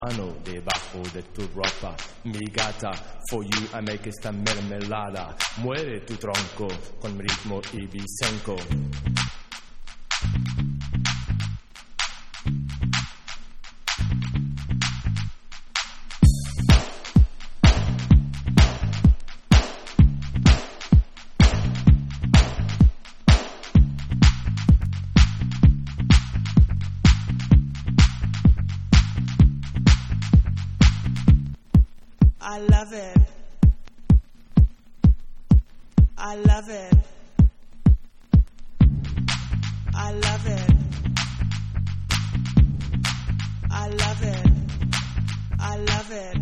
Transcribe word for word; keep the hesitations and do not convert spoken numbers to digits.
Ano debajo de tu ropa, mi gata, for you I make esta mermelada. Muere tu tronco con ritmo ibicenco. I love it. I love it. I love it. I love it. I love it.